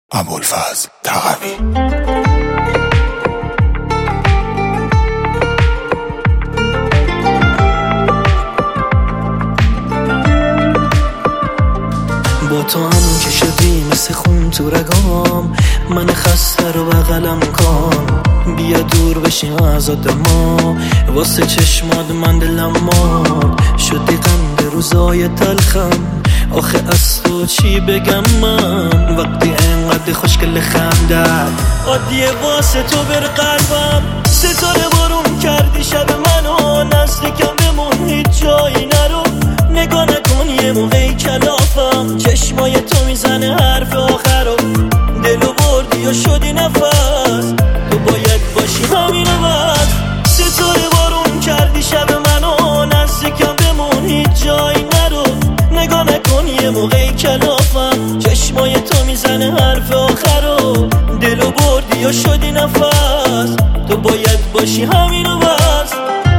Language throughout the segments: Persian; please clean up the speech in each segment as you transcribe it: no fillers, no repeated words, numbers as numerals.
ابوالفضل تقوی. با تو همون که شدی مثل خون تو رگام، من خسته رو بغلم کن. بیا دور بشیم از آدما، واسه چشمات من دلم ماد. شدی قند روزای تلخم، آخه از تو چی بگم من؟ وقتی انقدر خوشگل خندت عادیه واسه تو بر قلبم. ستاره بارون کردی شب منو، نزدیکم بمون هیچ جایی نرو. نگاه نکن یه موقعی کلافم، چشمای تو میزنه حرف آخرو. دلو بردی و شدی نفس، تو باید باشی همینو بس. ستاره بارون کردی شب منو، نزدیکم بمون هیچ جایی نرو. نگاه نکن یه موقعی کلافم، چشمای تو میزنه حرف آخرو. دلو بردی و شدی نفس، تو باید باشی همینو بس.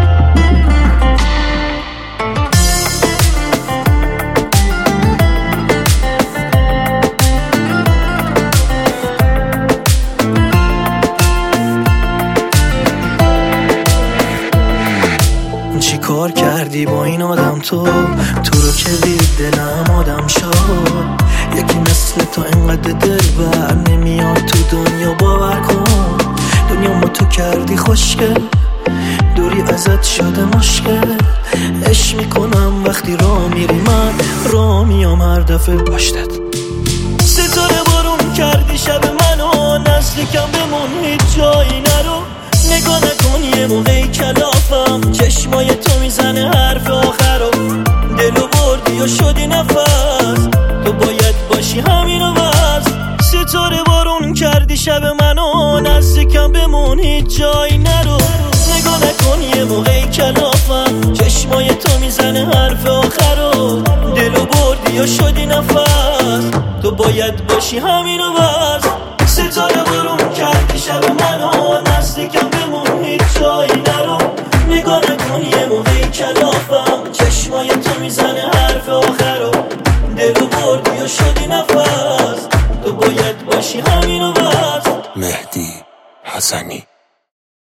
چی کار کردی با این آدم تو رو که دید دلم آدم شد. یکی مثل تو انقدر دلبر نمیاد تو دنیا، باور کن. دنیا ما تو کردی خوشگل، دوری ازت شده مشکل. عشق میکنم وقتی راه میری، من راه میام هر دفعه پشتت. ستاره بارون کردی شب منو، نزدیکم بمون هیچ جایی نرو. نگاه نکن یه موقعی کلافم، چشمای تو میزنه حرف آخرو. دلو بردی و شدی نفس، تو باید باشی همینو بس. ستاره بارون کردی شب منو، نزدیکم بمون هیچ جایی نرو. نگاه نکن یه موقعی کلافم، چشمای تو میزنه حرف آخرو. دلو بردی و شدی نفس، تو باید باشی همینو بس. ستاره بارون کردی شب منو، نزدیکم بمون هیچ جایی نرو. نگاه نکن یه موقعی کلافم، چشمای تو میزنه حرف آخرو. دلو بردی و شدی نفس، تو باید باشی همینو بس. مهدی حسنی.